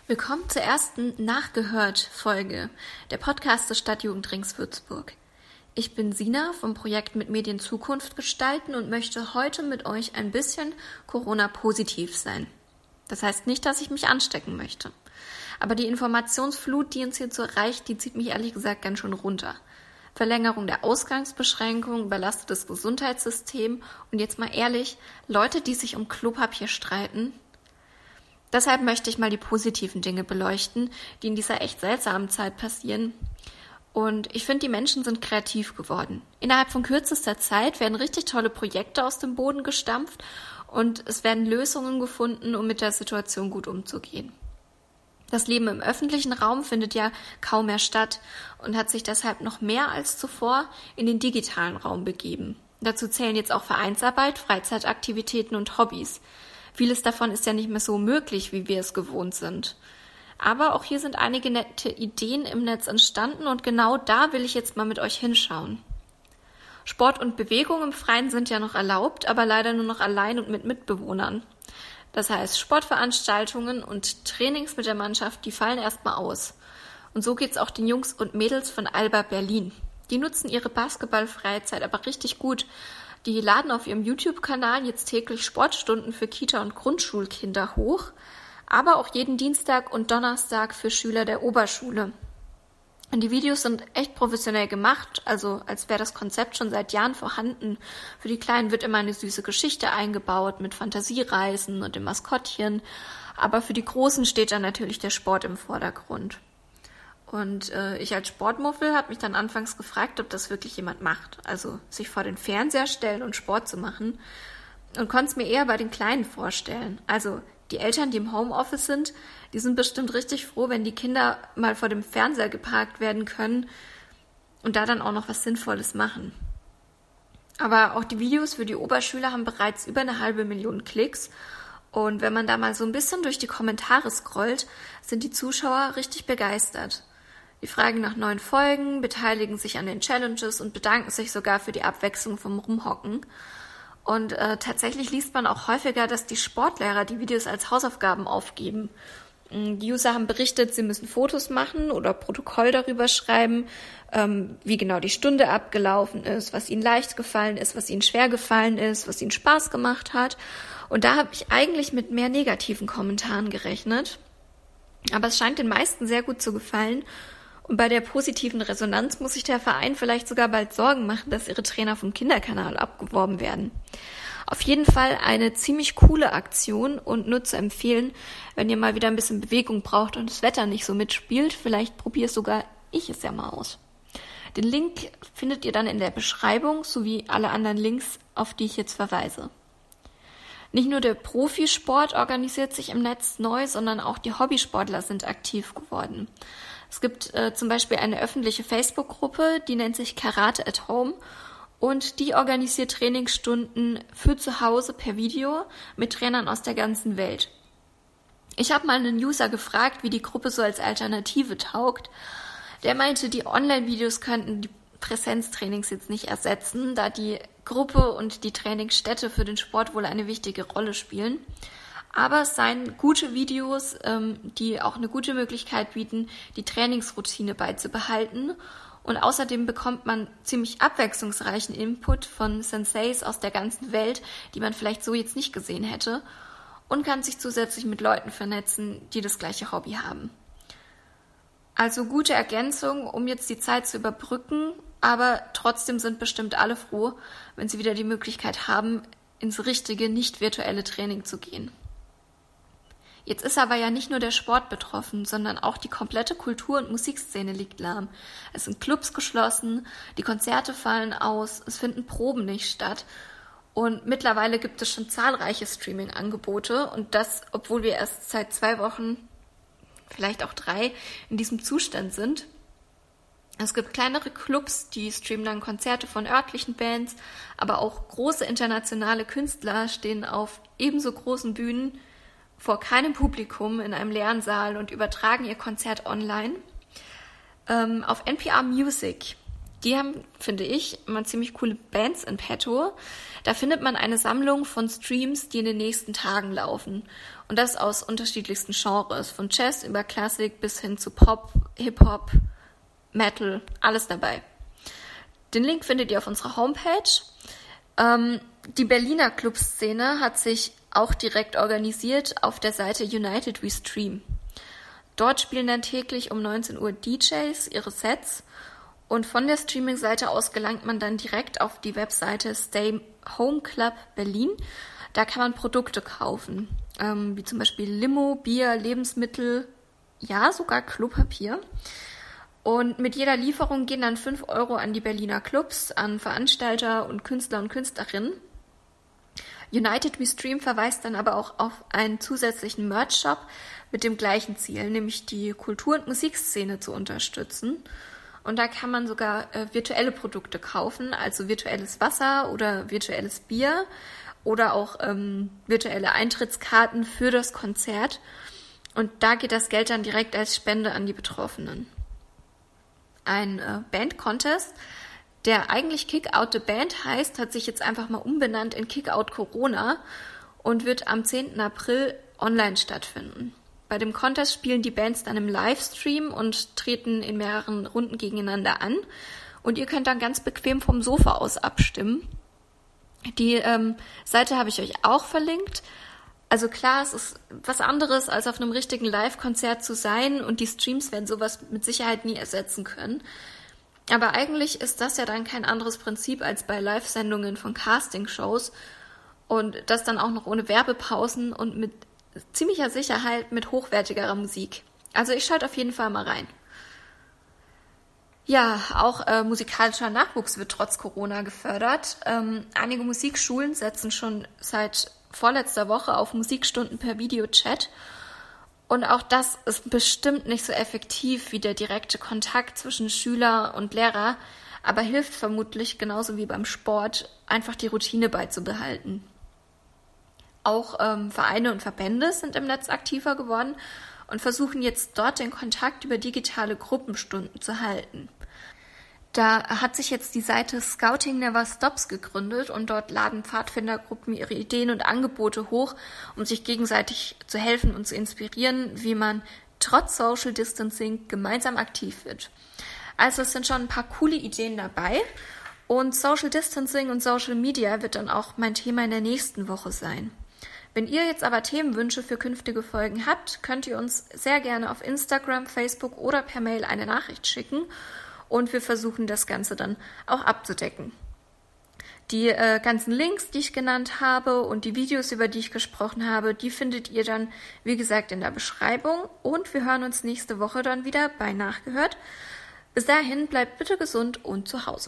Willkommen zur ersten Nachgehört-Folge der Podcast des Stadtjugendrings Würzburg. Ich bin Sina vom Projekt Mit Medien Zukunft gestalten und möchte heute mit euch ein bisschen Corona-positiv sein. Das heißt nicht, dass ich mich anstecken möchte. Aber die Informationsflut, die uns hierzu erreicht, die zieht mich ehrlich gesagt ganz schön runter. Verlängerung der Ausgangsbeschränkungen, überlastetes Gesundheitssystem und jetzt mal ehrlich, Leute, die sich um Klopapier streiten. Deshalb möchte ich mal die positiven Dinge beleuchten, die in dieser echt seltsamen Zeit passieren. Und ich finde, die Menschen sind kreativ geworden. Innerhalb von kürzester Zeit werden richtig tolle Projekte aus dem Boden gestampft und es werden Lösungen gefunden, um mit der Situation gut umzugehen. Das Leben im öffentlichen Raum findet ja kaum mehr statt und hat sich deshalb noch mehr als zuvor in den digitalen Raum begeben. Dazu zählen jetzt auch Vereinsarbeit, Freizeitaktivitäten und Hobbys. Vieles davon ist ja nicht mehr so möglich, wie wir es gewohnt sind. Aber auch hier sind einige nette Ideen im Netz entstanden und genau da will ich jetzt mal mit euch hinschauen. Sport und Bewegung im Freien sind ja noch erlaubt, aber leider nur noch allein und mit Mitbewohnern. Das heißt, Sportveranstaltungen und Trainings mit der Mannschaft, die fallen erstmal aus. Und so geht's auch den Jungs und Mädels von Alba Berlin. Die nutzen ihre Basketballfreizeit aber richtig gut. Die laden auf ihrem YouTube-Kanal jetzt täglich Sportstunden für Kita- und Grundschulkinder hoch, aber auch jeden Dienstag und Donnerstag für Schüler der Oberschule. Und die Videos sind echt professionell gemacht, also als wäre das Konzept schon seit Jahren vorhanden. Für die Kleinen wird immer eine süße Geschichte eingebaut mit Fantasiereisen und dem Maskottchen, aber für die Großen steht dann natürlich der Sport im Vordergrund. Und ich als Sportmuffel habe mich dann anfangs gefragt, ob das wirklich jemand macht. Also sich vor den Fernseher stellen und Sport zu machen. Und konnte es mir eher bei den Kleinen vorstellen. Also die Eltern, die im Homeoffice sind, die sind bestimmt richtig froh, wenn die Kinder mal vor dem Fernseher geparkt werden können und da dann auch noch was Sinnvolles machen. Aber auch die Videos für die Oberschüler haben bereits über 500.000 Klicks. Und wenn man da mal so ein bisschen durch die Kommentare scrollt, sind die Zuschauer richtig begeistert. Die fragen nach neuen Folgen, beteiligen sich an den Challenges und bedanken sich sogar für die Abwechslung vom Rumhocken. Und tatsächlich liest man auch häufiger, dass die Sportlehrer die Videos als Hausaufgaben aufgeben. Die User haben berichtet, sie müssen Fotos machen oder Protokoll darüber schreiben, wie genau die Stunde abgelaufen ist, was ihnen leicht gefallen ist, was ihnen schwer gefallen ist, was ihnen Spaß gemacht hat. Und da habe ich eigentlich mit mehr negativen Kommentaren gerechnet. Aber es scheint den meisten sehr gut zu gefallen. Und bei der positiven Resonanz muss sich der Verein vielleicht sogar bald Sorgen machen, dass ihre Trainer vom Kinderkanal abgeworben werden. Auf jeden Fall eine ziemlich coole Aktion und nur zu empfehlen, wenn ihr mal wieder ein bisschen Bewegung braucht und das Wetter nicht so mitspielt. Vielleicht probiere sogar ich es ja mal aus. Den Link findet ihr dann in der Beschreibung sowie alle anderen Links, auf die ich jetzt verweise. Nicht nur der Profisport organisiert sich im Netz neu, sondern auch die Hobbysportler sind aktiv geworden. Es gibt zum Beispiel eine öffentliche Facebook-Gruppe, die nennt sich Karate at Home und die organisiert Trainingsstunden für zu Hause per Video mit Trainern aus der ganzen Welt. Ich habe mal einen User gefragt, wie die Gruppe so als Alternative taugt. Der meinte, die Online-Videos könnten die Präsenztrainings jetzt nicht ersetzen, da die Gruppe und die Trainingsstätte für den Sport wohl eine wichtige Rolle spielen. Aber es seien gute Videos, die auch eine gute Möglichkeit bieten, die Trainingsroutine beizubehalten. Und außerdem bekommt man ziemlich abwechslungsreichen Input von Senseis aus der ganzen Welt, die man vielleicht so jetzt nicht gesehen hätte. Und kann sich zusätzlich mit Leuten vernetzen, die das gleiche Hobby haben. Also gute Ergänzung, um jetzt die Zeit zu überbrücken. Aber trotzdem sind bestimmt alle froh, wenn sie wieder die Möglichkeit haben, ins richtige, nicht virtuelle Training zu gehen. Jetzt ist aber ja nicht nur der Sport betroffen, sondern auch die komplette Kultur- und Musikszene liegt lahm. Es sind Clubs geschlossen, die Konzerte fallen aus, es finden Proben nicht statt und mittlerweile gibt es schon zahlreiche Streaming-Angebote und das, obwohl wir erst seit 2 Wochen, vielleicht auch 3, in diesem Zustand sind. Es gibt kleinere Clubs, die streamen dann Konzerte von örtlichen Bands, aber auch große internationale Künstler stehen auf ebenso großen Bühnen vor keinem Publikum in einem leeren Saal und übertragen ihr Konzert online. Auf NPR Music Die haben, finde ich, immer ziemlich coole Bands in petto. Da findet man eine Sammlung von Streams, die in den nächsten Tagen laufen. Und das aus unterschiedlichsten Genres, von Jazz über Klassik bis hin zu Pop, Hip-Hop, Metal, alles dabei. Den Link findet ihr auf unserer Homepage. Die Berliner Clubszene hat sich auch direkt organisiert auf der Seite United We Stream. Dort spielen dann täglich um 19 Uhr DJs ihre Sets und von der Streaming-Seite aus gelangt man dann direkt auf die Webseite Stay Home Club Berlin. Da kann man Produkte kaufen, wie zum Beispiel Limo, Bier, Lebensmittel, ja sogar Klopapier. Und mit jeder Lieferung gehen dann 5 Euro an die Berliner Clubs, an Veranstalter und Künstler und Künstlerinnen. United We Stream verweist dann aber auch auf einen zusätzlichen Merch-Shop mit dem gleichen Ziel, nämlich die Kultur- und Musikszene zu unterstützen. Und da kann man sogar virtuelle Produkte kaufen, also virtuelles Wasser oder virtuelles Bier oder auch virtuelle Eintrittskarten für das Konzert. Und da geht das Geld dann direkt als Spende an die Betroffenen. Ein Band-Contest, der eigentlich Kick Out the Band heißt, hat sich jetzt einfach mal umbenannt in Kick Out Corona und wird am 10. April online stattfinden. Bei dem Contest spielen die Bands dann im Livestream und treten in mehreren Runden gegeneinander an. Und ihr könnt dann ganz bequem vom Sofa aus abstimmen. Die Seite habe ich euch auch verlinkt. Also klar, es ist was anderes, als auf einem richtigen Live-Konzert zu sein und die Streams werden sowas mit Sicherheit nie ersetzen können. Aber eigentlich ist das ja dann kein anderes Prinzip als bei Live-Sendungen von Casting-Shows und das dann auch noch ohne Werbepausen und mit ziemlicher Sicherheit mit hochwertigerer Musik. Also ich schalte auf jeden Fall mal rein. Ja, auch musikalischer Nachwuchs wird trotz Corona gefördert. Einige Musikschulen setzen schon seit vorletzter Woche auf Musikstunden per Videochat. Und auch das ist bestimmt nicht so effektiv wie der direkte Kontakt zwischen Schüler und Lehrer, aber hilft vermutlich genauso wie beim Sport, einfach die Routine beizubehalten. Auch Vereine und Verbände sind im Netz aktiver geworden und versuchen jetzt dort den Kontakt über digitale Gruppenstunden zu halten. Da hat sich jetzt die Seite Scouting Never Stops gegründet und dort laden Pfadfindergruppen ihre Ideen und Angebote hoch, um sich gegenseitig zu helfen und zu inspirieren, wie man trotz Social Distancing gemeinsam aktiv wird. Also es sind schon ein paar coole Ideen dabei und Social Distancing und Social Media wird dann auch mein Thema in der nächsten Woche sein. Wenn ihr jetzt aber Themenwünsche für künftige Folgen habt, könnt ihr uns sehr gerne auf Instagram, Facebook oder per Mail eine Nachricht schicken und wir versuchen das Ganze dann auch abzudecken. Die ganzen Links, die ich genannt habe und die Videos, über die ich gesprochen habe, die findet ihr dann, wie gesagt, in der Beschreibung und wir hören uns nächste Woche dann wieder bei Nachgehört. Bis dahin bleibt bitte gesund und zu Hause.